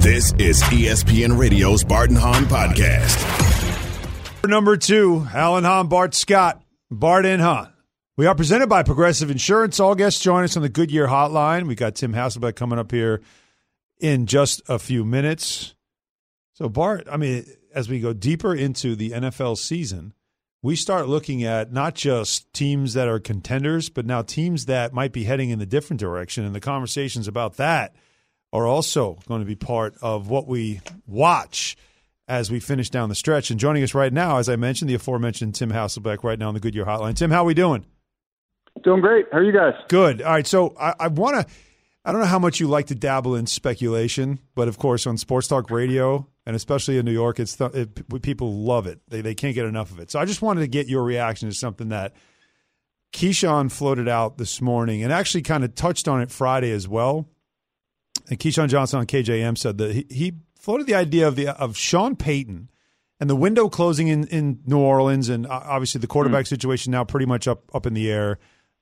This is ESPN Radio's Bart and Hahn podcast. Number 2, Alan Hahn, Bart Scott, Bart and Hahn. We are presented by Progressive Insurance. All guests join us on the Goodyear Hotline. We got Tim Hasselbeck coming up here in just a few minutes. So, Bart, I mean, as we go deeper into the NFL season, we start looking at not just teams that are contenders, but now teams that might be heading in a different direction. And the conversations about that are also going to be part of what we watch as we finish down the stretch. And joining us right now, as I mentioned, the aforementioned Tim Hasselbeck right now on the Goodyear Hotline. Tim, how are we doing? Doing great. How are you guys? Good. All right. So I want to – I don't know how much you like to dabble in speculation, but, of course, on Sports Talk Radio, and especially in New York, people love it. They can't get enough of it. So I just wanted to get your reaction to something that Keyshawn floated out this morning and actually kind of touched on it Friday as well. And Keyshawn Johnson on KJM said that he floated the idea of Sean Payton and the window closing in New Orleans, and obviously the quarterback situation now pretty much up in the air.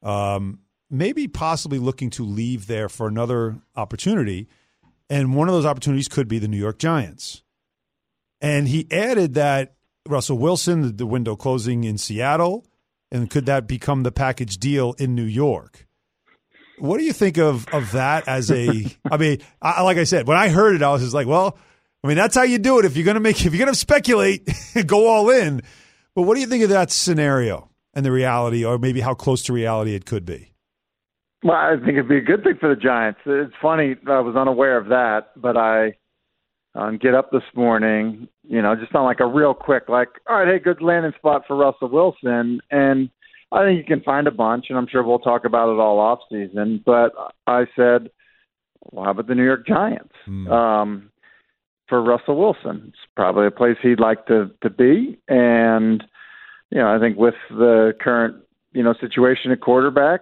Maybe possibly looking to leave there for another opportunity, and one of those opportunities could be the New York Giants. And he added that Russell Wilson, the window closing in Seattle, and could that become the package deal in New York? What do you think of that as a – I mean, like I said, when I heard it, I was just like, well, I mean, that's how you do it. If you're going to speculate, go all in. But what do you think of that scenario and the reality, or maybe how close to reality it could be? Well, I think it'd be a good thing for the Giants. It's funny, I was unaware of that, but I get up this morning, just on like a real quick, like, all right, hey, good landing spot for Russell Wilson. And I think you can find a bunch, and I'm sure we'll talk about it all off season. But I said, well, how about the New York Giants for Russell Wilson? It's probably a place he'd like to be. And, I think with the current, situation at quarterback,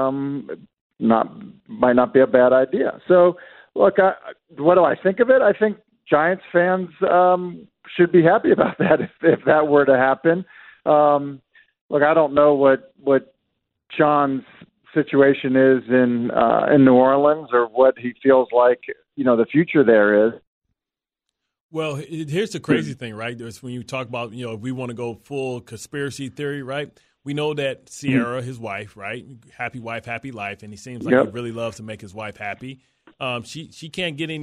might not be a bad idea. So, look, what do I think of it? I think Giants fans should be happy about that if that were to happen. Look, I don't know what Sean's situation is in New Orleans, or what he feels like, the future there is. Well, here's the crazy thing, right? There's when you talk about, if we want to go full conspiracy theory, right? We know that Sierra, his wife, right? Happy wife, happy life, and he seems like he really loves to make his wife happy. She can't get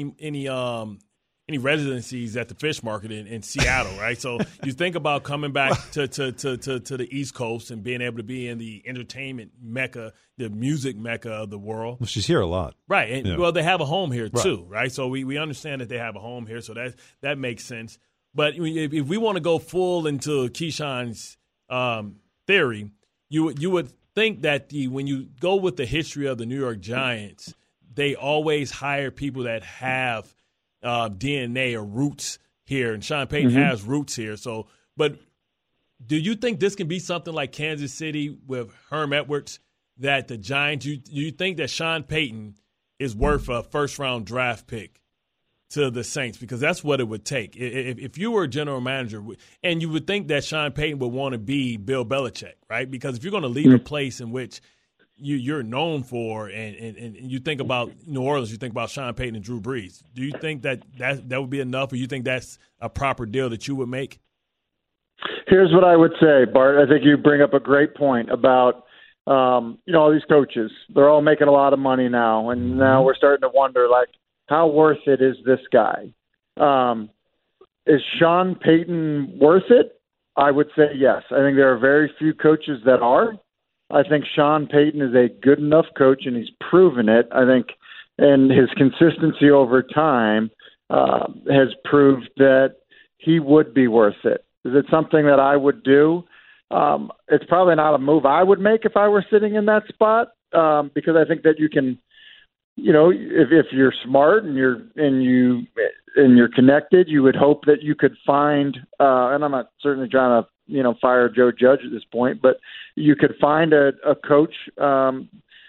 any residencies at the fish market in Seattle, right? So you think about coming back to the East Coast and being able to be in the entertainment mecca, the music mecca of the world. Well, she's here a lot. Right. And, well, they have a home here too, right? So we understand that they have a home here, so that makes sense. But if we want to go full into Keyshawn's theory, you would think that when you go with the history of the New York Giants, they always hire people that have DNA or roots here, and Sean Payton has roots here. So, but do you think this can be something like Kansas City with Herm Edwards, that the Giants, you think that Sean Payton is worth a first-round draft pick to the Saints? Because that's what it would take. If you were a general manager, and you would think that Sean Payton would want to be Bill Belichick, right? Because if you're going to leave a place in which you're known for, and you think about New Orleans, you think about Sean Payton and Drew Brees. Do you think that would be enough, or you think that's a proper deal that you would make? Here's what I would say, Bart. I think you bring up a great point about, all these coaches. They're all making a lot of money now, and now we're starting to wonder, like, how worth it is this guy? Is Sean Payton worth it? I would say yes. I think there are very few coaches that are. I think Sean Payton is a good enough coach, and he's proven it. I think, and his consistency over time has proved that he would be worth it. Is it something that I would do? It's probably not a move I would make if I were sitting in that spot, because I think that you can, if you're smart and you're connected, you would hope that you could find. And I'm not certainly trying to fire Joe Judge at this point, but you could find a coach, that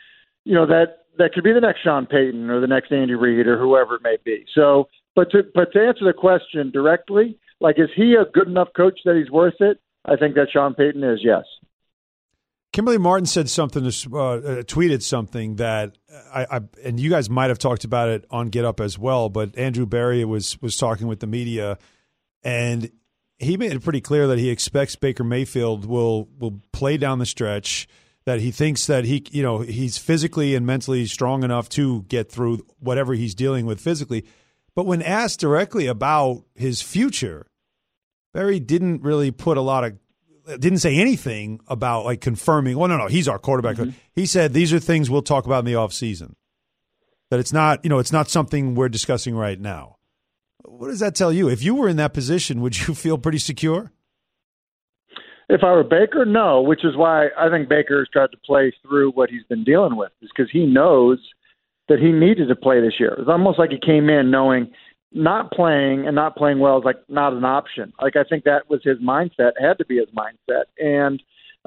could be the next Sean Payton or the next Andy Reid or whoever it may be. So, but to answer the question directly, like, is he a good enough coach that he's worth it? I think that Sean Payton is, yes. Kimberly Martin said something, tweeted something that and you guys might have talked about it on Get Up as well, but Andrew Berry was talking with the media, and he made it pretty clear that he expects Baker Mayfield will play down the stretch, that he thinks that he's physically and mentally strong enough to get through whatever he's dealing with physically. But when asked directly about his future, Berry didn't really didn't say anything about like confirming, well, no, he's our quarterback. Mm-hmm. He said these are things we'll talk about in the offseason. That it's not something we're discussing right now. What does that tell you? If you were in that position, would you feel pretty secure? If I were Baker, no, which is why I think Baker's tried to play through what he's been dealing with, is because he knows that he needed to play this year. It's almost like he came in knowing not playing and not playing well is like not an option. Like I think that was his mindset, had to be his mindset. And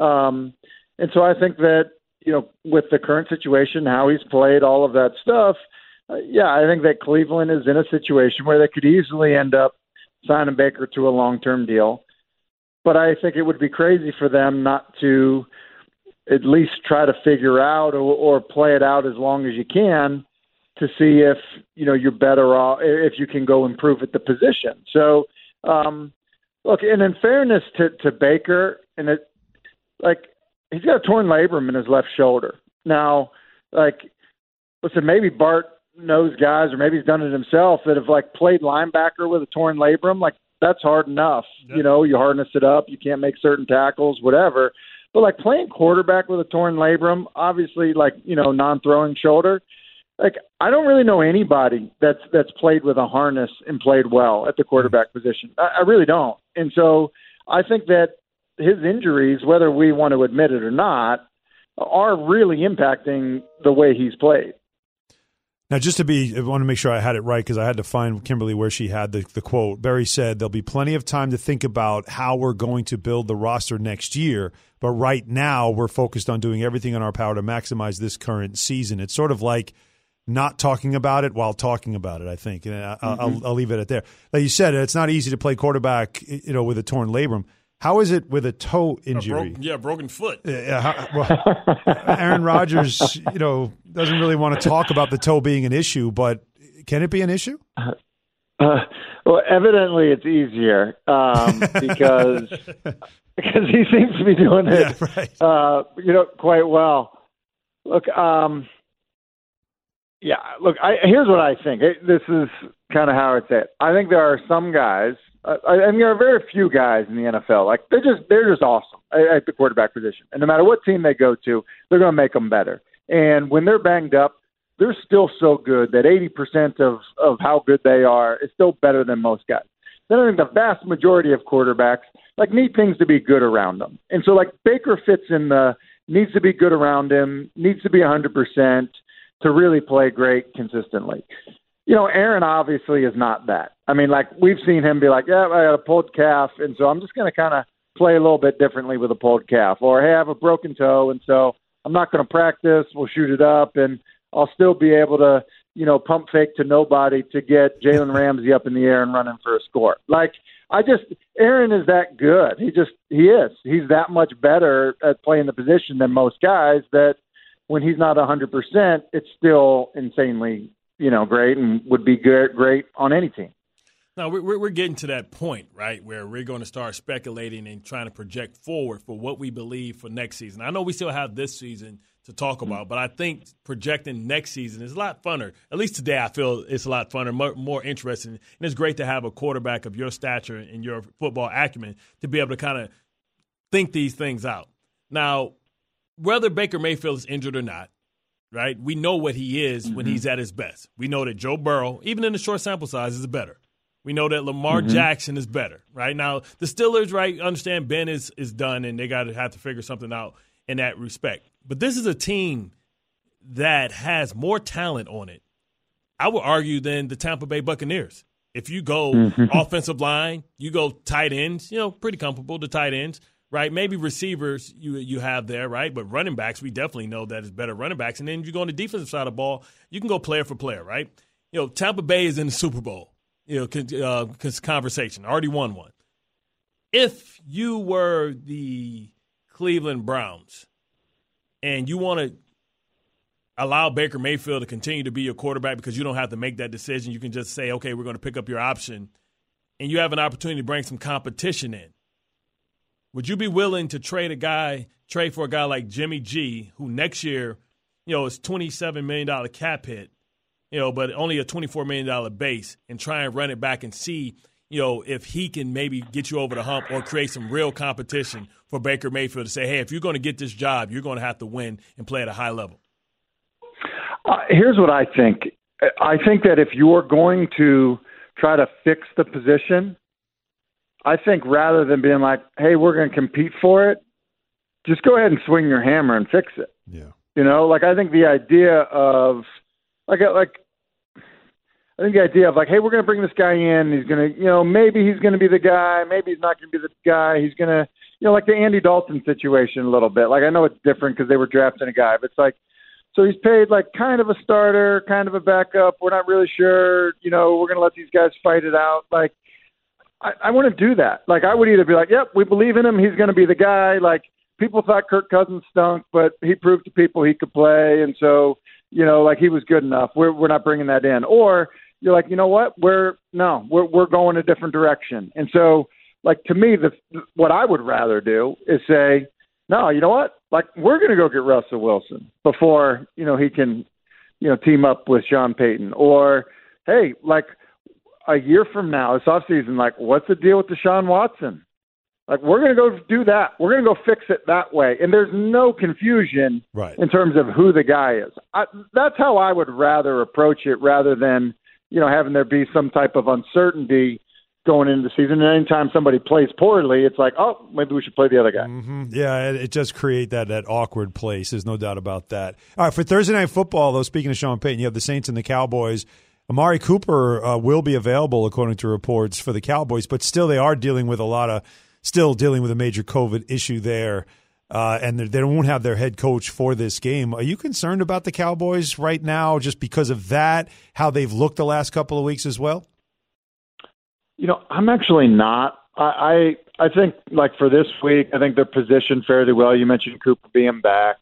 so I think that, with the current situation, how he's played, all of that stuff, I think that Cleveland is in a situation where they could easily end up signing Baker to a long-term deal. But I think it would be crazy for them not to at least try to figure out or play it out as long as you can to see if, you're better off, if you can go improve at the position. So, look, and in fairness to Baker, and he's got a torn labrum in his left shoulder. Now, listen, maybe Bart knows guys, or maybe he's done it himself, that have played linebacker with a torn labrum. That's hard enough. Yep. You harness it up. You can't make certain tackles, whatever. But playing quarterback with a torn labrum, obviously non-throwing shoulder, I don't really know anybody that's played with a harness and played well at the quarterback position. I really don't. And so I think that his injuries, whether we want to admit it or not, are really impacting the way he's played. Now, I want to make sure I had it right, because I had to find Kimberly where she had the quote. Berry said, there'll be plenty of time to think about how we're going to build the roster next year, but right now we're focused on doing everything in our power to maximize this current season. It's sort of like not talking about it while talking about it, I think. And I'll leave it at there. Like you said, it's not easy to play quarterback, with a torn labrum. How is it with a toe injury? Broken foot. Aaron Rodgers, doesn't really want to talk about the toe being an issue, but can it be an issue? Well, evidently it's easier because he seems to be doing it, quite well. Look, here's what I think. This is kind of how it's at. I think there are some guys. There are very few guys in the NFL. They're just awesome at the quarterback position, and no matter what team they go to, they're going to make them better. And when they're banged up, they're still so good that 80% of how good they are is still better than most guys. Then I think the vast majority of quarterbacks need things to be good around them, and so Baker fits in the needs to be good around him, needs to be 100% to really play great consistently. Aaron obviously is not that. We've seen him be I got a pulled calf, and so I'm just going to kind of play a little bit differently with a pulled calf. Or, hey, I have a broken toe, and so I'm not going to practice. We'll shoot it up, and I'll still be able to, pump fake to nobody to get Jalen Ramsey up in the air and running for a score. Aaron is that good. He is. He's that much better at playing the position than most guys that when he's not 100%, it's still insanely great and would be great on any team. Now, we're getting to that point, right, where we're going to start speculating and trying to project forward for what we believe for next season. I know we still have this season to talk about, but I think projecting next season is a lot funner. At least today I feel it's a lot funner, more interesting. And it's great to have a quarterback of your stature and your football acumen to be able to kind of think these things out. Now, whether Baker Mayfield is injured or not, right, we know what he is when he's at his best. We know that Joe Burrow, even in the short sample size, is better. We know that Lamar Jackson is better, right? Now, the Steelers, right, understand Ben is done, and they got to have to figure something out in that respect. But this is a team that has more talent on it, I would argue, than the Tampa Bay Buccaneers. If you go offensive line, you go tight ends, pretty comfortable, the tight ends, right? Maybe receivers you have there, right? But running backs, we definitely know that is better running backs. And then you go on the defensive side of the ball, you can go player for player, right? Tampa Bay is in the Super Bowl, conversation, already won one. If you were the Cleveland Browns, and you want to allow Baker Mayfield to continue to be your quarterback because you don't have to make that decision. You can just say, okay, we're going to pick up your option, and you have an opportunity to bring some competition in. Would you be willing to trade for a guy like Jimmy G, who next year, is $27 million cap hit, but only a $24 million base, and try and run it back and see, if he can maybe get you over the hump or create some real competition for Baker Mayfield to say, hey, if you're going to get this job, you're going to have to win and play at a high level? Here's what I think. I think that if you're going to try to fix the position, I think rather than being like, hey, we're going to compete for it, just go ahead and swing your hammer and fix it. Yeah. I think the idea of hey, we're going to bring this guy in. He's going to, maybe he's going to be the guy. Maybe he's not going to be the guy. He's going to, like the Andy Dalton situation a little bit. Like, I know it's different because they were drafting a guy, but it's like, so he's paid like kind of a starter, kind of a backup. We're not really sure. We're going to let these guys fight it out. Like, I want to do that. Like, I would either be like, yep, we believe in him. He's going to be the guy. Like, people thought Kirk Cousins stunk, but he proved to people he could play. And so, he was good enough. We're not bringing that in. Or you're like, you know what? We're going a different direction. And so, like, to me, what I would rather do is say, no, you know what? Like, we're going to go get Russell Wilson before, he can, team up with Sean Payton. Or, hey, like, a year from now, this offseason, like, what's the deal with Deshaun Watson? Like, we're going to go do that. We're going to go fix it that way. And there's no confusion in terms of who the guy is. That's how I would rather approach it rather than, having there be some type of uncertainty going into the season. And anytime somebody plays poorly, it's like, oh, maybe we should play the other guy. Mm-hmm. Yeah, it does create that awkward place. There's no doubt about that. All right, for Thursday Night Football, though, speaking of Sean Payton, you have the Saints and the Cowboys. Amari Cooper will be available, according to reports, for the Cowboys, but still they are dealing with a major COVID issue there, and they won't have their head coach for this game. Are you concerned about the Cowboys right now just because of that, how they've looked the last couple of weeks as well? I'm actually not. I think, like, for this week, I think they're positioned fairly well. You mentioned Cooper being back.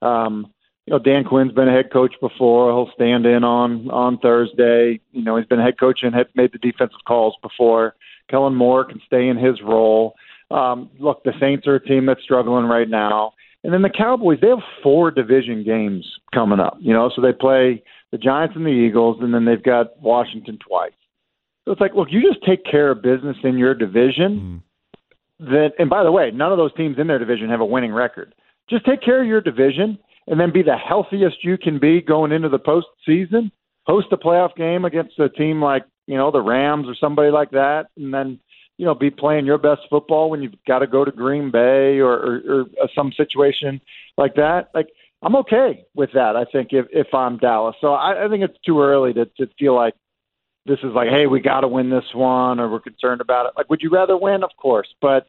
Dan Quinn's been a head coach before. He'll stand in on Thursday. He's been a head coach and had made the defensive calls before. Kellen Moore can stay in his role. Look, the Saints are a team that's struggling right now. And then the Cowboys, they have 4 division games coming up. So they play the Giants and the Eagles, and then they've got Washington twice. So it's like, look, you just take care of business in your division. And by the way, none of those teams in their division have a winning record. Just take care of your division and then be the healthiest you can be going into the postseason. Host a playoff game against a team like, the Rams or somebody like that, and then, be playing your best football when you've got to go to Green Bay or some situation like that. Like, I'm okay with that, I think, if I'm Dallas. So I think it's too early to feel like this is like, hey, we got to win this one or we're concerned about it. Like, would you rather win? Of course. But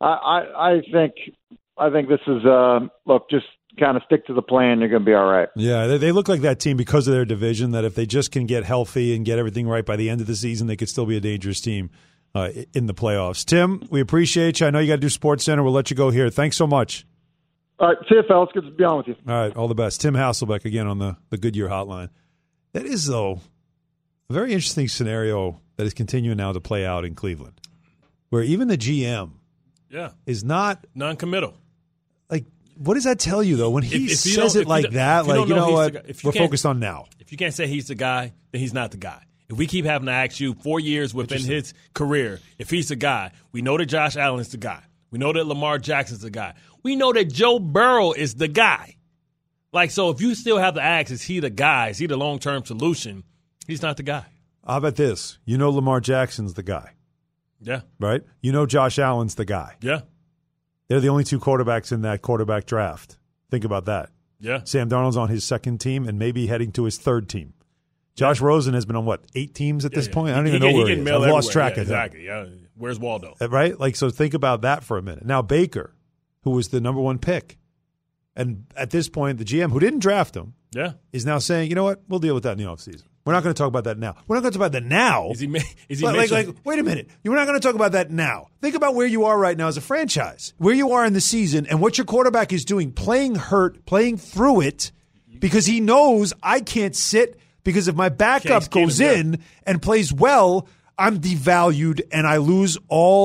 I think this is, look, just kind of stick to the plan. You're going to be all right. Yeah, they look like that team because of their division, that if they just can get healthy and get everything right by the end of the season, they could still be a dangerous team in the playoffs. Tim, we appreciate you. I know you got to do Sports Center. We'll let you go here. Thanks so much. All right, see you, fellas. Good to be on with you. All right, all the best. Tim Hasselbeck again on the Goodyear Hotline. That is, though, a very interesting scenario that is continuing now to play out in Cleveland, where even the GM is not non-committal. Like, what does that tell you, though, when he says it like that? Like, you know what? We're focused on now. If you can't say he's the guy, then he's not the guy. If we keep having to ask you 4 years within his career, if he's the guy, we know that Josh Allen's the guy. We know that Lamar Jackson's the guy. We know that Joe Burrow is the guy. Like, so if you still have to ask, is he the guy? Is he the long-term solution? He's not the guy. How about this? You know Lamar Jackson's the guy. Yeah. Right? You know Josh Allen's the guy. Yeah. They're the only 2 quarterbacks in that quarterback draft. Think about that. Yeah. Sam Darnold's on his 2nd team and maybe heading to his 3rd team. Josh Rosen has been on, 8 teams at this point? I don't even know where he is. I've lost track of exactly. Yeah. Where's Waldo? Right? Like, so think about that for a minute. Now, Baker, who was the number 1 pick, and at this point, the GM, who didn't draft him, is now saying, you know what, we'll deal with that in the offseason. We're not going to talk about that now. We're not going to talk about that now. Is he wait a minute. We're not going to talk about that now. Think about where you are right now as a franchise, where you are in the season, and what your quarterback is doing, playing hurt, playing through it, because he knows I can't sit because if my backup goes in and plays well, I'm devalued and I lose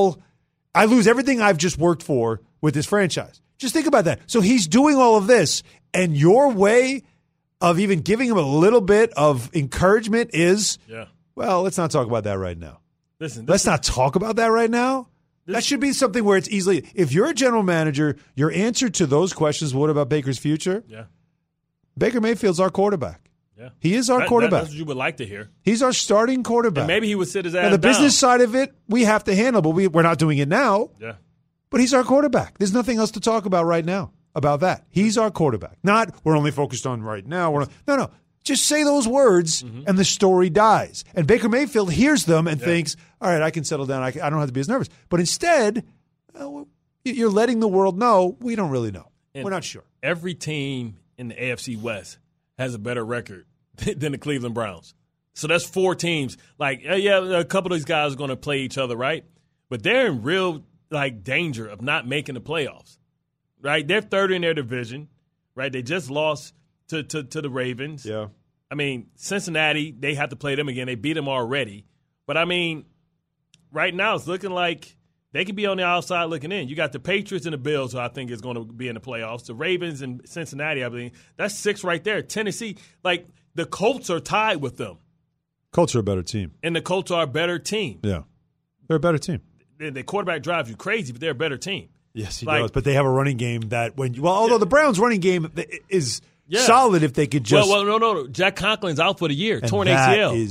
everything I've just worked for with this franchise. Just think about that. So he's doing all of this, and your way of even giving him a little bit of encouragement is, well, let's not talk about that right now. Let's not talk about that right now. That should be something where it's easily, if you're a general manager, your answer to those questions, what about Baker's future? Yeah. Baker Mayfield's our quarterback. Yeah. He is our quarterback. That's what you would like to hear. He's our starting quarterback. And maybe he would sit his ass down. The down. business side of it, we have to handle, but we're not doing it now. Yeah. But he's our quarterback. There's nothing else to talk about right now about that. He's our quarterback. Not we're only focused on right now. No. Just say those words and the story dies. And Baker Mayfield hears them and thinks, all right, I can settle down. I don't have to be as nervous. But instead, you're letting the world know we don't really know. And we're not sure. Every team in the AFC West has a better record than the Cleveland Browns. So that's 4 teams. Like, a couple of these guys are going to play each other, right? But they're in real danger of not making the playoffs. Right, they're third in their division, right? They just lost to the Ravens. Yeah, I mean Cincinnati, they have to play them again. They beat them already, but I mean, right now it's looking like they could be on the outside looking in. You got the Patriots and the Bills, who I think is going to be in the playoffs. The Ravens and Cincinnati, I believe that's 6 right there. Tennessee, the Colts are tied with them. Colts are a better team, and the Colts are a better team. Yeah, they're a better team. The quarterback drives you crazy, but they're a better team. Yes, he does. But they have a running game that although the Browns' running game is solid if they could just. Well, no. Jack Conklin's out for the year, torn ACL.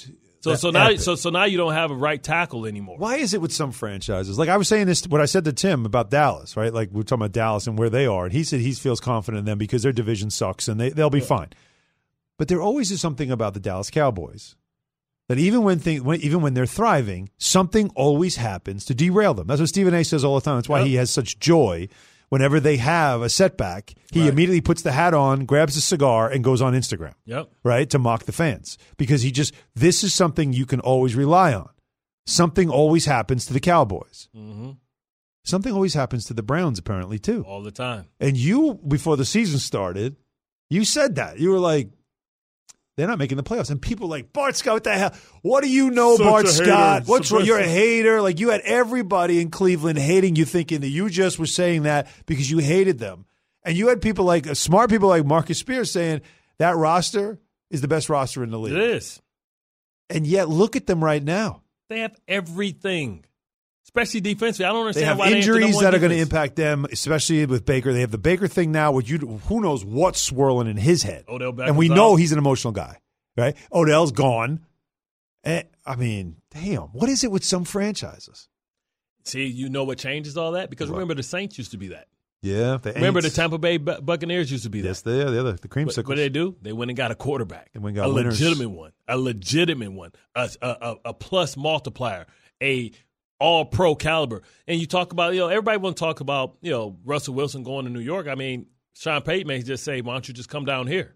So now you don't have a right tackle anymore. Why is it with some franchises? Like I was saying this, what I said to Tim about Dallas, right? Like we're talking about Dallas and where they are, and he said he feels confident in them because their division sucks and they'll be fine. But there always is something about the Dallas Cowboys. That even when they're thriving, something always happens to derail them. That's what Stephen A. says all the time. That's why he has such joy whenever they have a setback. He immediately puts the hat on, grabs a cigar, and goes on Instagram, right, to mock the fans. Because this is something you can always rely on. Something always happens to the Cowboys. Mm-hmm. Something always happens to the Browns, apparently, too. All the time. And you, before the season started, you said that. You were like, they're not making the playoffs. And people were like, Bart Scott, what the hell? What do you know, Bart Scott? What's wrong? You're a hater. Like, you had everybody in Cleveland hating you, thinking that you just were saying that because you hated them. And you had people smart people like Marcus Spears saying that roster is the best roster in the league. It is. And yet, look at them right now. They have everything, especially defensively. I don't understand why they have injuries that are going to impact them, especially with Baker. They have the Baker thing now, who knows what's swirling in his head. Odell Beckham's and we know he's an emotional guy, right? Odell's gone. I mean, damn, what is it with some franchises? See, you know what changes all that? Because remember, the Saints used to be that. Yeah. Remember, the Tampa Bay Buccaneers used to be that. Yes, they are. The creamsicles. What did they do? They went and got a quarterback. They went and got a winners. legitimate one, a plus multiplier, a all-pro caliber. And you talk about, everybody want to talk about, Russell Wilson going to New York. I mean, Sean Payton may just say, why don't you just come down here?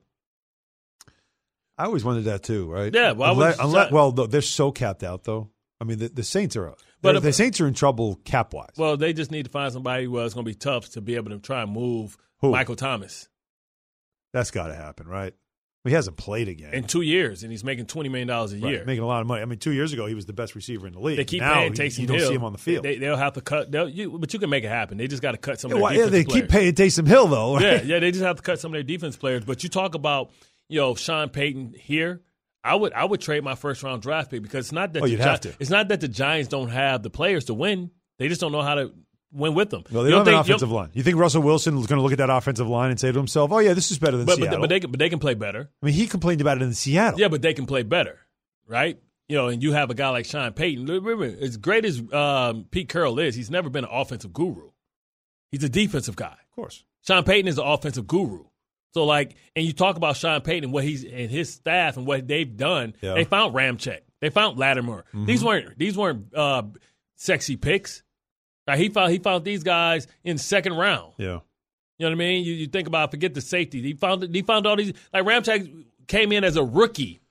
I always wondered that too, right? Yeah. Well, they're so capped out, though. I mean, the Saints are up. But the Saints are in trouble cap-wise. Well, they just need to find somebody who is going to be tough to be able to try and move Michael Thomas. That's got to happen, right? He hasn't played again. In 2 years, and he's making $20 million a year. Making a lot of money. I mean, 2 years ago, he was the best receiver in the league. They keep paying Taysom Hill. You don't see him on the field. They'll have to cut. But you can make it happen. They just got to cut some of their defense players. Yeah, they keep paying Taysom Hill, though. Right? Yeah, they just have to cut some of their defense players. But you talk about, Sean Payton here. I would trade my first-round draft pick because it's not that it's not that the Giants don't have the players to win. They just don't know how to win with them. Well, they don't have an offensive line. You think Russell Wilson is going to look at that offensive line and say to himself, "Oh yeah, this is better than Seattle." But they can play better. I mean, he complained about it in Seattle. Yeah, but they can play better, right? And you have a guy like Sean Payton. Remember, as great as Pete Carroll is, he's never been an offensive guru. He's a defensive guy. Of course. Sean Payton is an offensive guru. So, and you talk about Sean Payton and what and his staff and what they've done. Yeah. They found Ramczyk. They found Lattimore. Mm-hmm. These weren't sexy picks. Like he found these guys in second round. Yeah. You know what I mean? You think about, forget the safety. He found all these. Like Ramczyk came in as a rookie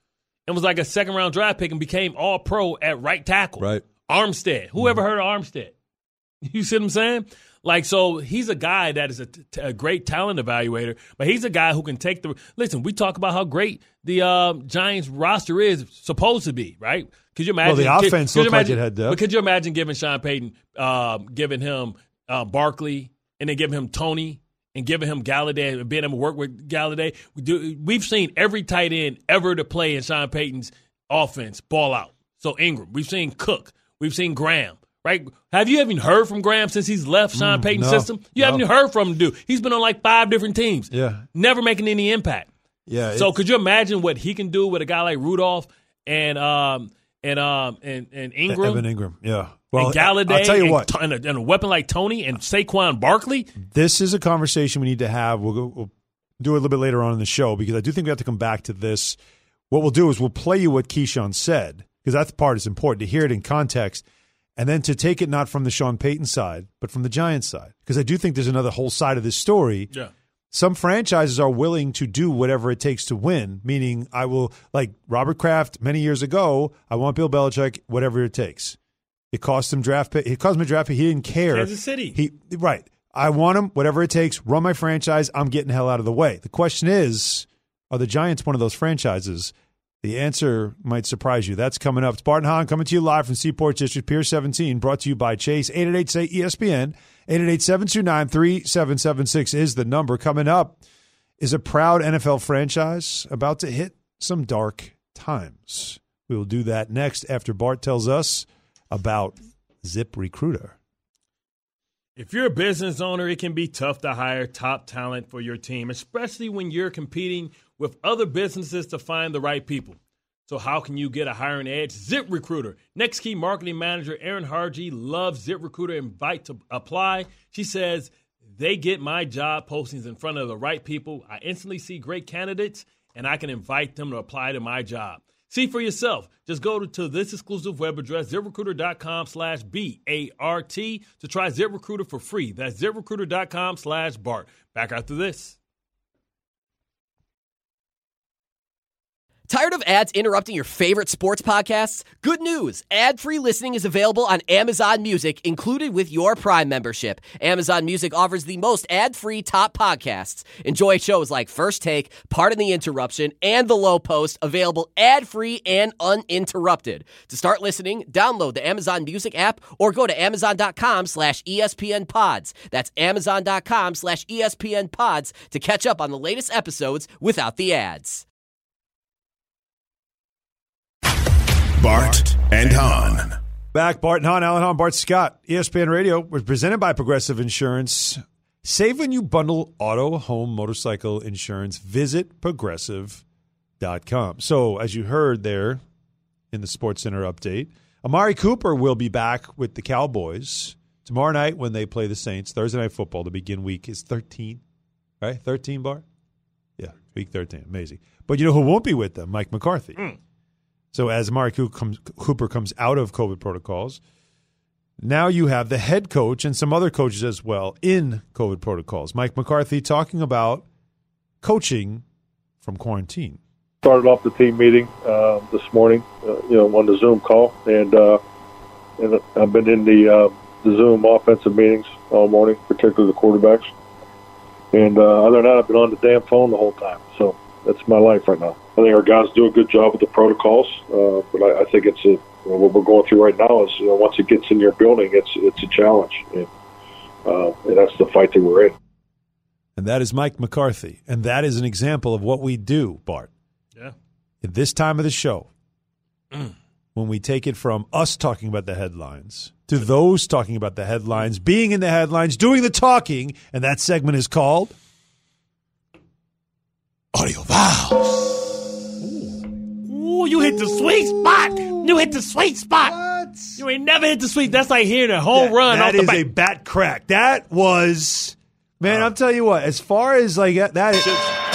and was like a second-round draft pick and became all-pro at right tackle. Right. Armstead. Who ever heard of Armstead? You see what I'm saying? Like, so he's a guy that is a great talent evaluator, but he's a guy who can take the – listen, we talk about how great the Giants roster is supposed to be, right? Could you imagine? Well, the offense looked like it had depth. But could you imagine giving Sean Payton, giving him Barkley, and then giving him Tony, and giving him Galladay, and being able to work with Galladay? We've seen every tight end ever to play in Sean Payton's offense ball out. So Ingram. We've seen Cook. We've seen Graham. Right? Have you even heard from Graham since he's left Sean Payton's system? You haven't even heard from him, dude. He's been on like 5 different teams. Yeah. Never making any impact. Yeah. So could you imagine what he can do with a guy like Rudolph and Ingram? Evan Ingram, yeah. Well, and Galladay, I'll tell you what. And a weapon like Tony and Saquon Barkley. This is a conversation we need to have. We'll do it a little bit later on in the show because I do think we have to come back to this. What we'll do is we'll play you what Keyshawn said because that part is important to hear it in context. And then to take it not from the Sean Payton side, but from the Giants side. Because I do think there's another whole side of this story. Yeah. Some franchises are willing to do whatever it takes to win, meaning I will, like Robert Kraft many years ago, I want Bill Belichick, whatever it takes. It cost him draft pick. It cost him a draft pick. He didn't care. Kansas City. Right. I want him, whatever it takes, run my franchise. I'm getting the hell out of the way. The question is, are the Giants one of those franchises? The answer might surprise you. That's coming up. It's Bart and Hahn coming to you live from Seaport District, Pier 17, brought to you by Chase. 888-SAY-ESPN. 888-729-3776 is the number. Coming up is a proud NFL franchise about to hit some dark times. We will do that next after Bart tells us about ZipRecruiter. If you're a business owner, it can be tough to hire top talent for your team, especially when you're competing with other businesses to find the right people. So how can you get a hiring edge? ZipRecruiter. Next Key Marketing Manager Erin Harji loves ZipRecruiter. Invite to apply. She says, they get my job postings in front of the right people. I instantly see great candidates, and I can invite them to apply to my job. See for yourself. Just go to this exclusive web address, ZipRecruiter.com/BART to try ZipRecruiter for free. That's ZipRecruiter.com/BART. Back after this. Tired of ads interrupting your favorite sports podcasts? Good news! Ad-free listening is available on Amazon Music, included with your Prime membership. Amazon Music offers the most ad-free top podcasts. Enjoy shows like First Take, Pardon the Interruption, and The Low Post, available ad-free and uninterrupted. To start listening, download the Amazon Music app or go to Amazon.com/ESPN Pods. That's Amazon.com/ESPN Pods to catch up on the latest episodes without the ads. Bart and Hahn. Back, Bart and Hahn, Alan Hahn, Bart Scott, ESPN Radio. We're presented by Progressive Insurance. Save when you bundle auto, home, motorcycle insurance. Visit Progressive.com. So, as you heard there in the SportsCenter update, Amari Cooper will be back with the Cowboys tomorrow night when they play the Saints. Thursday Night Football to begin week is 13, right? 13, Bart? Yeah, week 13. Amazing. But you know who won't be with them? Mike McCarthy. So as Amari Cooper comes out of COVID protocols, now you have the head coach and some other coaches as well in COVID protocols. Mike McCarthy talking about coaching from quarantine. Started off the team meeting this morning, on the Zoom call, and I've been in the Zoom offensive meetings all morning, particularly the quarterbacks. And other than that, I've been on the damn phone the whole time. So that's my life right now. I think our guys do a good job with the protocols, but I think it's what we're going through right now is once it gets in your building, it's a challenge, and that's the fight that we're in. And that is Mike McCarthy, and that is an example of what we do, Bart. Yeah. At this time of the show, when we take it from us talking about the headlines to those talking about the headlines, being in the headlines, doing the talking, and that segment is called Audio Vows. Ooh, you hit the sweet spot. You hit the sweet spot. What? You ain't never hit the sweet. That's like hitting a home run off the back. That is a bat crack. That was, man, I'll tell you what, as far as like that is.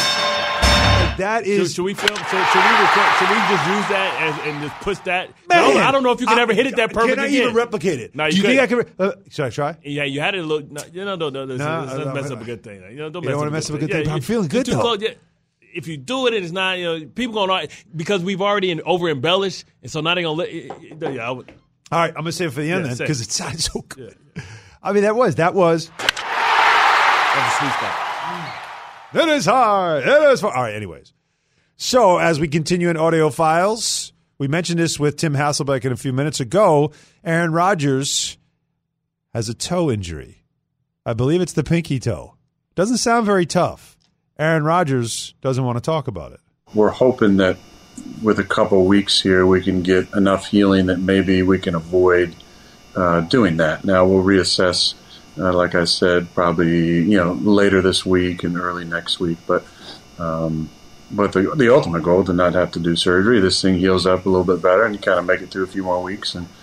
Should we film? Should we just use that and just push that? Man, I don't know if you can ever hit it that perfect. Can I even replicate it? No, do you think I can? Should I try? Yeah, you had it a little. No, don't mess up a good thing. Don't want to mess up a good thing. I'm feeling good though. if you do it, it's not. People going to because we've already over embellished, and so now they're going to let. All right, I'm going to say it for the end then because it sounded so good. Yeah. I mean, that was. That was a sweet spot. It is hard. It is far. All right, anyways. So as we continue in audio files, we mentioned this with Tim Hasselbeck a few minutes ago. Aaron Rodgers has a toe injury. I believe it's the pinky toe. Doesn't sound very tough. Aaron Rodgers doesn't want to talk about it. We're hoping that with a couple weeks here, we can get enough healing that maybe we can avoid doing that. Now we'll reassess, like I said, probably later this week and early next week. But the ultimate goal to not have to do surgery. This thing heals up a little bit better, and you kind of make it through a few more weeks, and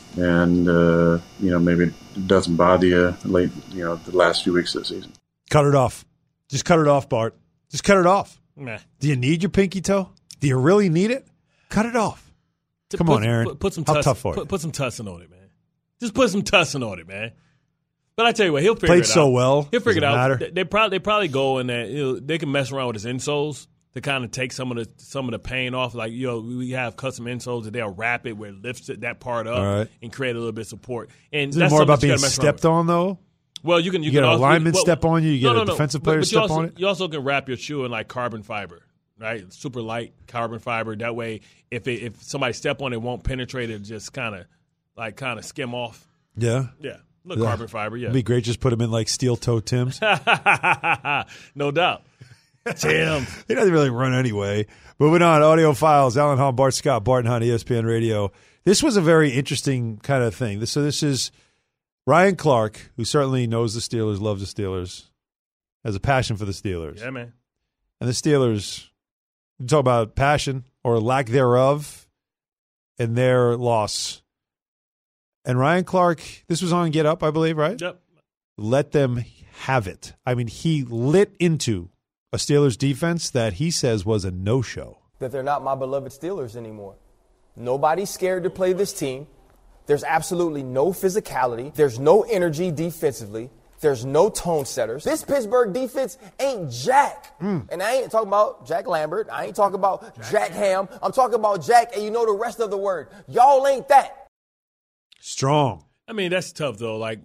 maybe it doesn't bother you late, the last few weeks of the season. Cut it off. Just cut it off, Bart. Just cut it off. Nah. Do you need your pinky toe? Do you really need it? Cut it off. Come on, Aaron. Put some How tough for it? Put some tussin on it, man. Just put some tussin on it, man. But I tell you what, he'll figure Played it out. so well. He'll figure it out. Matter? They probably go in that. They can mess around with his insoles to kind of take some of the pain off. Like we have custom insoles that they'll wrap it where it lifts that part up and create a little bit of support. And is it more about being stepped on though? Well, you get a lineman step on you. You get a defensive player step on it. You also can wrap your shoe in like carbon fiber, right? Super light carbon fiber. That way, if somebody step on it, won't penetrate it. Just kind of skim off. Yeah. Yeah. Carbon fiber. Yeah. It'd be great. Just put them in like steel toe Tims. No doubt. Tim. He doesn't really run anyway. Moving on. Audio files. Alan Hahn, Bart Scott, Bart and Hahn, ESPN Radio. This was a very interesting kind of thing. This is Ryan Clark, who certainly knows the Steelers, loves the Steelers, has a passion for the Steelers. Yeah, man. And the Steelers, you talk about passion or lack thereof in their loss. And Ryan Clark, this was on Get Up, I believe, right? Yep. Let them have it. I mean, he lit into a Steelers defense that he says was a no-show. That they're not my beloved Steelers anymore. Nobody's scared to play this team. There's absolutely no physicality. There's no energy defensively. There's no tone setters. This Pittsburgh defense ain't Jack. And I ain't talking about Jack Lambert. I ain't talking about Jack Ham. I'm talking about Jack, and you know the rest of the word. Y'all ain't that. Strong. I mean, that's tough, though. Like,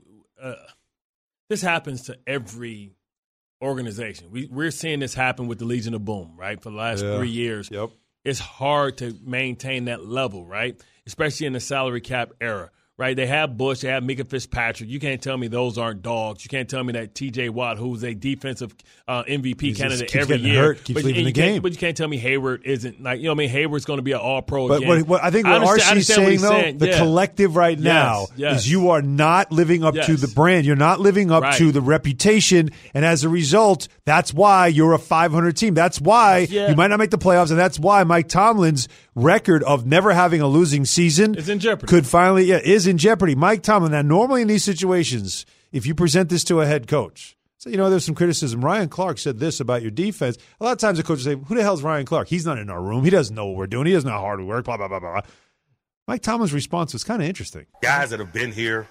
this happens to every organization. We're seeing this happen with the Legion of Boom, right, for the last 3 years. Yep. It's hard to maintain that level, right, especially in the salary cap era, right? They have Bush, they have Mika Fitzpatrick. You can't tell me those aren't dogs. You can't tell me that T.J. Watt, who's a defensive MVP candidate every year. Keeps leaving the game. But you can't tell me Hayward isn't. Like, Hayward's going to be an all-pro but again. But I think what Archie's saying, though, the collective right now is you are not living up to the brand. You're not living up to the reputation. And as a result, that's why you're a 500 team. That's why you might not make the playoffs. And that's why Mike Tomlin's record of never having a losing season is in jeopardy. Is in jeopardy. Mike Tomlin. Now, normally in these situations, if you present this to a head coach, so, there's some criticism. Ryan Clark said this about your defense. A lot of times the coaches say, who the hell's Ryan Clark? He's not in our room. He doesn't know what we're doing. He doesn't know how hard we work, blah, blah, blah, blah. Mike Tomlin's response was kind of interesting. Guys that have been here,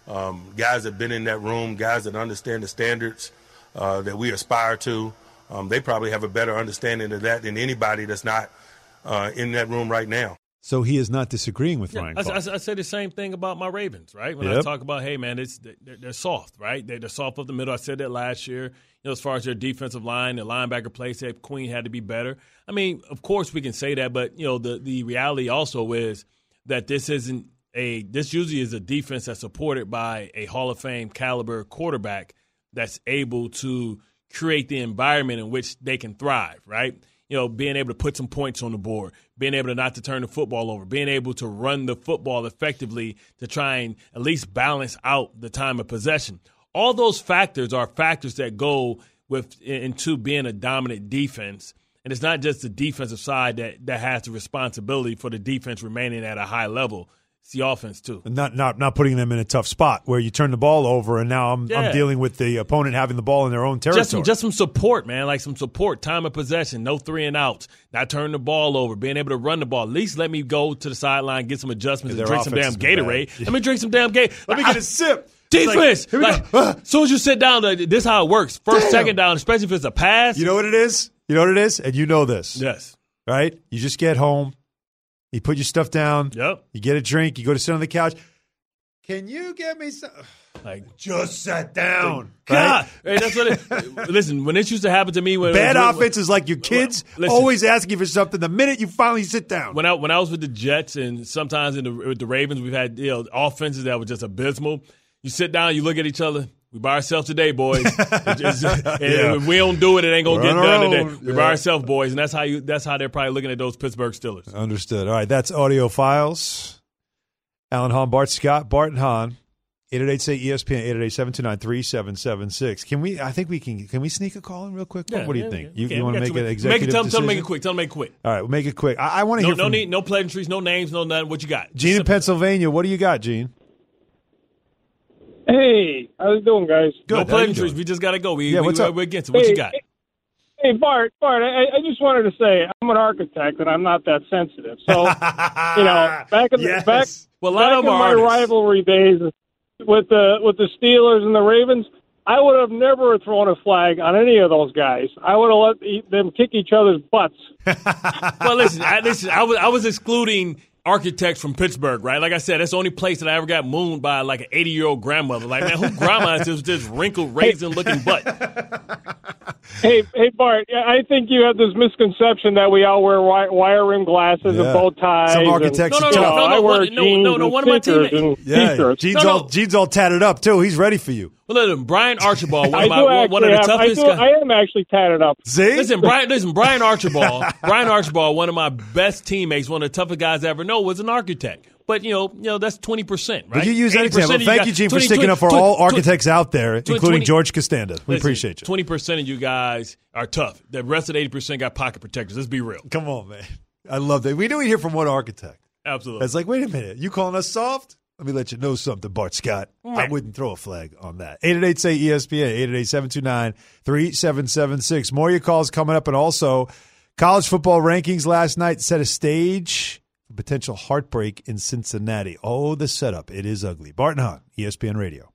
guys that have been in that room, guys that understand the standards that we aspire to, they probably have a better understanding of that than anybody that's not in that room right now. So he is not disagreeing with Ryan Clark. I say the same thing about my Ravens, right? When I talk about, hey, man, they're soft, right? They're soft up the middle. I said that last year. As far as their defensive line, their linebacker play, said Queen had to be better. I mean, of course we can say that, but, the reality also is that this usually is a defense that's supported by a Hall of Fame caliber quarterback that's able to create the environment in which they can thrive, right? Being able to put some points on the board, being able to not to turn the football over, being able to run the football effectively to try and at least balance out the time of possession. All those factors are factors that go into being a dominant defense. And it's not just the defensive side that has the responsibility for the defense remaining at a high level. It's the offense, too. And not putting them in a tough spot where you turn the ball over and now I'm dealing with the opponent having the ball in their own territory. Just some support, man, like some support, time of possession, no 3 and outs, not turning the ball over, being able to run the ball. At least let me go to the sideline, get some adjustments, and drink some damn Gatorade. Let me drink some damn Gatorade. Let me get a sip. Defense. As soon as you sit down, this is how it works. Second down, especially if it's a pass. You know what it is? You know what it is? And you know this. Yes. Right? You just get home. You put your stuff down. Yep. You get a drink. You go to sit on the couch. Can you get me some? Like, just sat down. God. Hey, that's what it, listen, when this used to happen to me. Bad offense is like your kids always asking for something the minute you finally sit down. When I was with the Jets and sometimes with the Ravens, we've had offenses that were just abysmal. You sit down, you look at each other. We by ourselves today, boys. If we don't do it, it ain't gonna get done today. We by ourselves, boys, and that's how they're probably looking at those Pittsburgh Steelers. Understood. All right, that's Audio Files. Alan Hahn, Bart Scott, Bart and Hahn. 888-ESPN, 888-729-3776. Can we sneak a call in real quick? Yeah, what do you think? You want to make it an executive decision? Tell them make it quick. All right, we'll make it quick. I want to hear no pleasantries, no names, no nothing. What you got? Gene in Pennsylvania. What do you got, Gene? Hey, how's it doing, guys? Good. No pleasantries. We just got to go. What's up? We're against it. What you got? Hey, Bart, I just wanted to say I'm an architect and I'm not that sensitive. So, back in my rivalry days with the Steelers and the Ravens, I would have never thrown a flag on any of those guys. I would have let them kick each other's butts. Well, listen. I was excluding architects from Pittsburgh, right? Like I said, that's the only place that I ever got mooned by like an 80-year-old grandmother. Like, man, who grandma is this wrinkled, raisin-looking butt? Hey, Bart, I think you have this misconception that we all wear wire rim glasses and bow ties. Some architects I wear jeans and one of my teammates. T-shirts. Gene's all tatted up, too. He's ready for you. Well, listen, Brian Archibald, one of the toughest guys. I am actually tatted up. See? Listen, Brian Archibald, one of my best teammates, one of the toughest guys I ever know, was an architect. But, that's 20%, right? But you use that example. Thank you, Gene, for sticking up for all architects out there, including George Costanza. We appreciate you. 20% of you guys are tough. The rest of the 80% got pocket protectors. Let's be real. Come on, man. I love that. We do hear from one architect. Absolutely. It's like, wait a minute. You calling us soft? Let me let you know something, Bart Scott. I wouldn't throw a flag on that. 888-SAY-ESPN, 888-729-3776. More of your calls coming up. And also, college football rankings last night set a stage for potential heartbreak in Cincinnati. Oh, the setup. It is ugly. Bart and Hahn, ESPN Radio.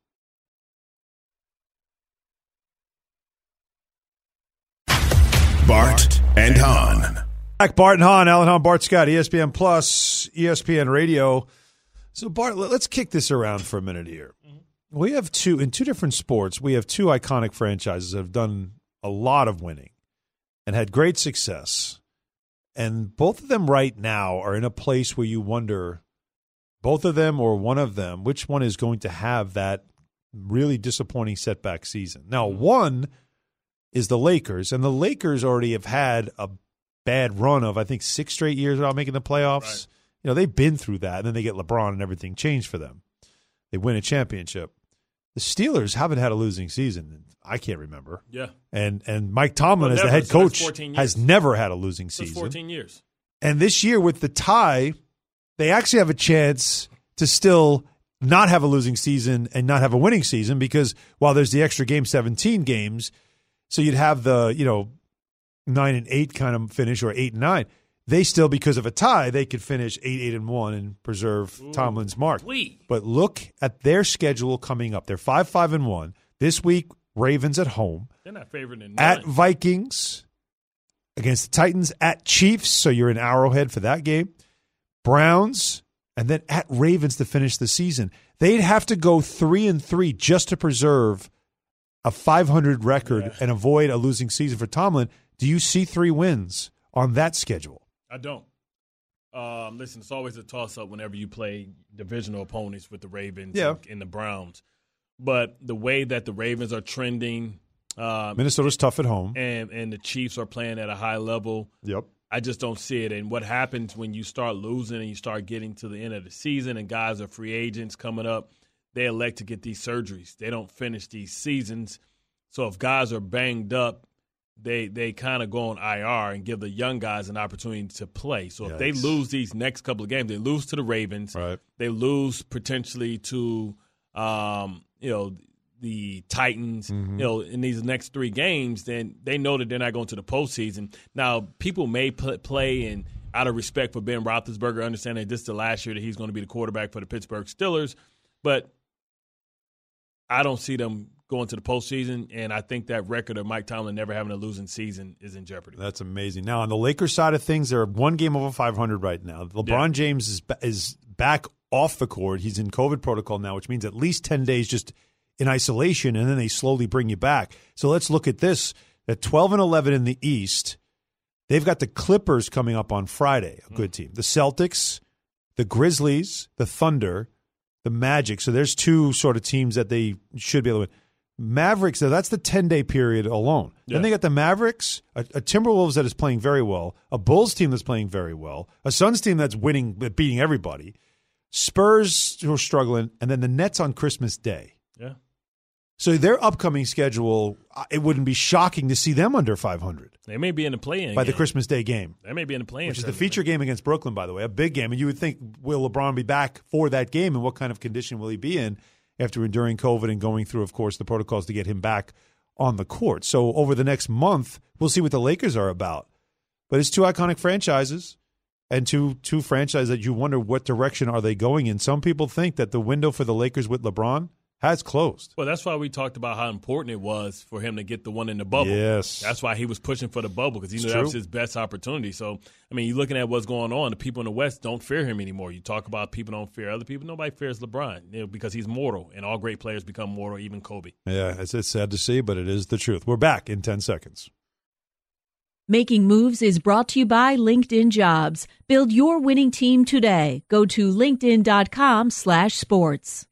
Bart and Hahn. Back, Bart and Hahn, Alan Hahn, Bart Scott, ESPN Plus, ESPN Radio. So, Bart, let's kick this around for a minute here. We have in two different sports, we have two iconic franchises that have done a lot of winning and had great success. And both of them right now are in a place where you wonder, both of them or one of them, which one is going to have that really disappointing setback season. Now, one is the Lakers, and the Lakers already have had a bad run of, I think, 6 straight years without making the playoffs. Right. They've been through that, and then they get LeBron and everything changed for them. They win a championship. The Steelers haven't had a losing season. I can't remember. Yeah. And Mike Tomlin, as the head coach, has never had a losing season. 14 years. And this year with the tie, they actually have a chance to still not have a losing season and not have a winning season because while there's the extra game, 17 games, so you'd have the 9-8 kind of finish or 8-9. They still, because of a tie, they could finish 8-1 and preserve Tomlin's mark. But look at their schedule coming up. They're 5-1. This week, Ravens at home. They're not favored in at Vikings, against the Titans, at Chiefs, so you're in Arrowhead for that game. Browns, and then at Ravens to finish the season. They'd have to go 3-3 just to preserve a 500 record and avoid a losing season for Tomlin. Do you see 3 wins on that schedule? I don't. Listen, it's always a toss-up whenever you play divisional opponents with the Ravens and the Browns. But the way that the Ravens are trending. Minnesota's tough at home. And the Chiefs are playing at a high level. Yep. I just don't see it. And what happens when you start losing and you start getting to the end of the season and guys are free agents coming up, they elect to get these surgeries. They don't finish these seasons. So if guys are banged up, they kind of go on IR and give the young guys an opportunity to play. So if they lose these next couple of games, they lose to the Ravens. Right. They lose potentially to the Titans. In these next 3 games, then they know that they're not going to the postseason. Now, people may play and out of respect for Ben Roethlisberger, understanding this is the last year that he's going to be the quarterback for the Pittsburgh Steelers, but I don't see them going to the postseason, and I think that record of Mike Tomlin never having a losing season is in jeopardy. That's amazing. Now, on the Lakers side of things, they're one game over 500 right now. LeBron James is back off the court. He's in COVID protocol now, which means at least 10 days just in isolation, and then they slowly bring you back. So let's look at this. At 12-11 in the East, they've got the Clippers coming up on Friday, a good team. The Celtics, the Grizzlies, the Thunder, the Magic. So there's two sort of teams that they should be able to win. Mavericks, so that's the 10-day period alone. Yeah. Then they got the Mavericks, a Timberwolves that is playing very well, a Bulls team that's playing very well, a Suns team that's winning, beating everybody, Spurs who are struggling, and then the Nets on Christmas Day. Yeah. So their upcoming schedule, it wouldn't be shocking to see them under 500. They may be in the play-in by the Christmas Day game. They may be in the play-in. Which is the feature game against Brooklyn, by the way, a big game. And you would think, will LeBron be back for that game, and what kind of condition will he be in after enduring COVID and going through, of course, the protocols to get him back on the court. So over the next month, we'll see what the Lakers are about. But it's two iconic franchises and two franchises that you wonder what direction are they going in. Some people think that the window for the Lakers with LeBron has closed. Well, that's why we talked about how important it was for him to get the one in the bubble. Yes. That's why he was pushing for the bubble, because he knew that was his best opportunity. So, I mean, you're looking at what's going on. The people in the West don't fear him anymore. You talk about people don't fear other people. Nobody fears LeBron, because he's mortal, and all great players become mortal, even Kobe. Yeah, it's sad to see, but it is the truth. We're back in 10 seconds. Making Moves is brought to you by LinkedIn Jobs. Build your winning team today. Go to linkedin.com/sports.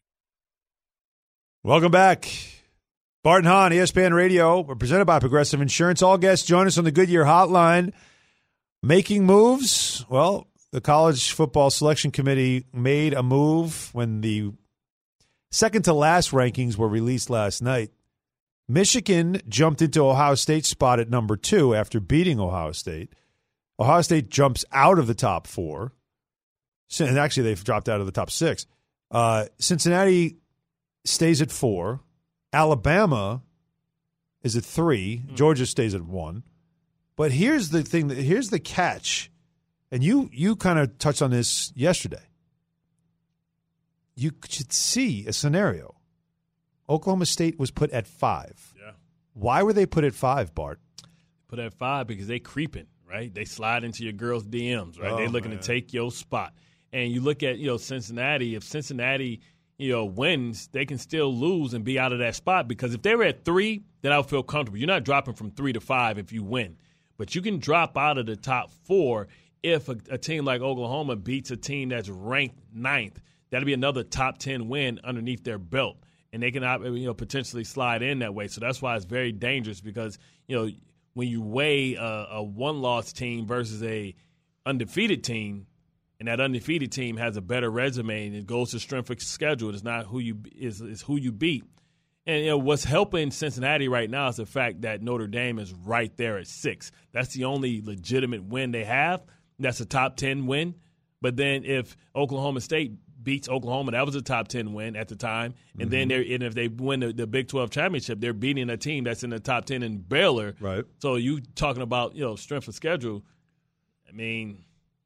Welcome back. Bart and Hahn, ESPN Radio. We're presented by Progressive Insurance. All guests join us on the Goodyear Hotline. Making moves. Well, the College Football Selection Committee made a move when the second-to-last rankings were released last night. Michigan jumped into Ohio State's spot at number 2 after beating Ohio State. Ohio State jumps out of the top 4. And actually, they've dropped out of the top 6. Cincinnati stays at 4. Alabama is at 3. Georgia stays at 1. But here's the thing. Here's the catch. And you kind of touched on this yesterday. You should see a scenario. Oklahoma State was put at 5. Yeah. Why were they put at 5, Bart? Put at 5 because they creeping, right? They slide into your girls' DMs, right? They're looking to take your spot. And you look at, Cincinnati. If Cincinnati wins, they can still lose and be out of that spot, because if they were at 3, then I would feel comfortable. You're not dropping from 3 to 5 if you win. But you can drop out of the top 4 if a team like Oklahoma beats a team that's ranked 9th. That'll be another top 10 win underneath their belt, and they can potentially slide in that way. So that's why it's very dangerous, because when you weigh a one-loss team versus a undefeated team, and that undefeated team has a better resume, and it goes to strength of schedule. It's not who you is who you beat. And what's helping Cincinnati right now is the fact that Notre Dame is right there at 6. That's the only legitimate win they have. That's a top 10 win. But then if Oklahoma State beats Oklahoma, that was a top 10 win at the time. And then if they win the Big 12 championship, they're beating a team that's in the top 10 in Baylor. Right. So you talking about strength of schedule. I mean,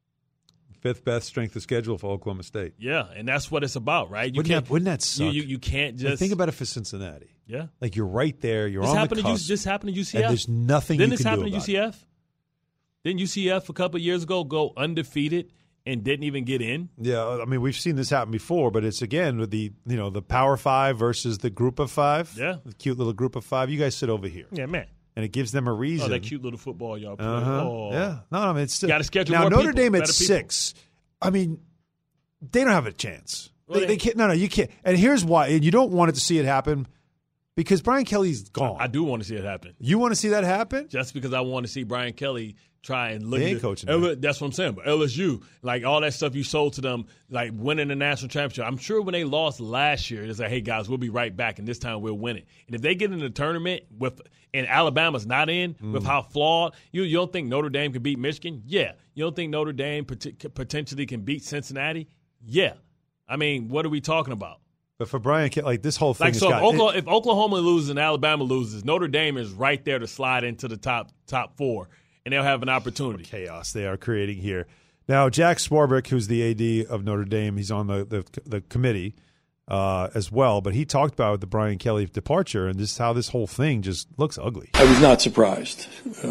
5th best strength of schedule for Oklahoma State. Yeah, and that's what it's about, right? Wouldn't that suck? You can't just think about it for Cincinnati. Yeah, like you're right there. You're this on happened the cusp. This happened to UCF. And there's nothing. Didn't you this can happen do to about UCF? It. Didn't UCF a couple of years ago go undefeated and didn't even get in? Yeah, I mean we've seen this happen before, but it's again with the the Power 5 versus the Group of 5. Yeah, the cute little Group of 5. You guys sit over here. Yeah, man. And it gives them a reason. Oh, that cute little football y'all play. Oh. Yeah. No, I mean, it's still. Got to schedule now, more Notre people, Dame at 6. I mean, they don't have a chance. They can't. No, you can't. And here's why. And you don't want it to see it happen because Brian Kelly's gone. I do want to see it happen. You want to see that happen? Just because I want to see Brian Kelly try and look they at ain't coaching. That's what I'm saying. But LSU, like all that stuff you sold to them, like winning the national championship. I'm sure when they lost last year, it's like, hey guys, we'll be right back, and this time we'll win it. And if they get in the tournament and Alabama's not in with how flawed, you don't think Notre Dame can beat Michigan? Yeah. You don't think Notre Dame potentially can beat Cincinnati? Yeah. I mean, what are we talking about? But for Brian Kelly, like this whole thing, if Oklahoma loses and Alabama loses, Notre Dame is right there to slide into the top 4. And they'll have an opportunity. Chaos they are creating here. Now, Jack Swarbrick, who's the AD of Notre Dame, he's on the committee. as well. But he talked about the Brian Kelly departure and just how this whole thing just looks ugly. I was not surprised.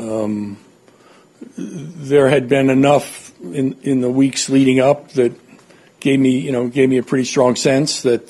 There had been enough in the weeks leading up that gave me a pretty strong sense that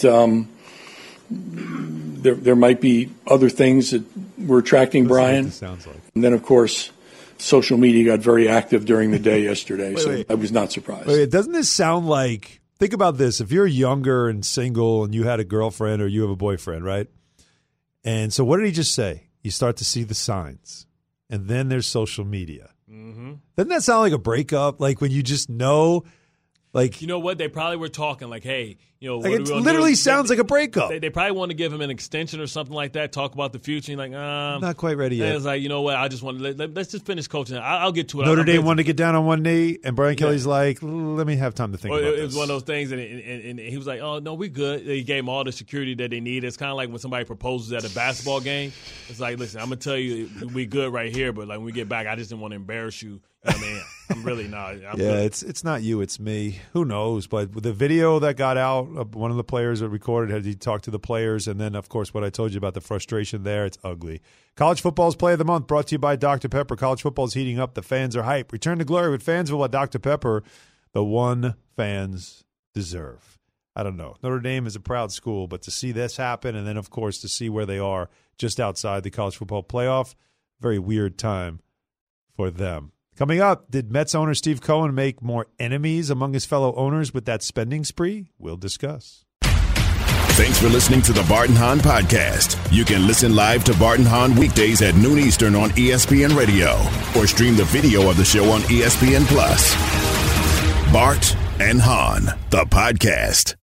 there might be other things that were attracting Brian. Sounds like. And then, of course, social media got very active during the day yesterday, so I was not surprised. Wait, doesn't this sound like, think about this, if you're younger and single and you had a girlfriend or you have a boyfriend, right? And so what did he just say? You start to see the signs, and then there's social media. Mm-hmm. Doesn't that sound like a breakup? Like when you just know, like, you know what? They probably were talking like, hey, like it literally sounds like a breakup. They probably want to give him an extension or something like that. Talk about the future. And like, not quite ready yet. And it's like, you know what? I just want to let's just finish coaching. I'll get to it. Notre Dame wanted to get down on one knee, and Brian Kelly's like, let me have time to think about this. It was one of those things, and he was like, oh no, we good. He gave them all the security that they need. It's kind of like when somebody proposes at a basketball game. It's like, listen, I'm gonna tell you, we good right here, but like when we get back, I just didn't want to embarrass you. I mean, I'm really not. It's not you, it's me. Who knows? But with the video that got out, one of the players that recorded, he talked to the players, and then, of course, what I told you about the frustration there, it's ugly. College football's Play of the Month brought to you by Dr. Pepper. College football's heating up. The fans are hype. Return to glory with Fansville at Dr. Pepper, the one fans deserve. I don't know. Notre Dame is a proud school, but to see this happen and then, of course, to see where they are just outside the college football playoff, very weird time for them. Coming up, did Mets owner Steve Cohen make more enemies among his fellow owners with that spending spree? We'll discuss. Thanks for listening to the Bart and Hahn Podcast. You can listen live to Bart and Hahn weekdays at noon Eastern on ESPN Radio or stream the video of the show on ESPN+. Bart and Hahn, the podcast.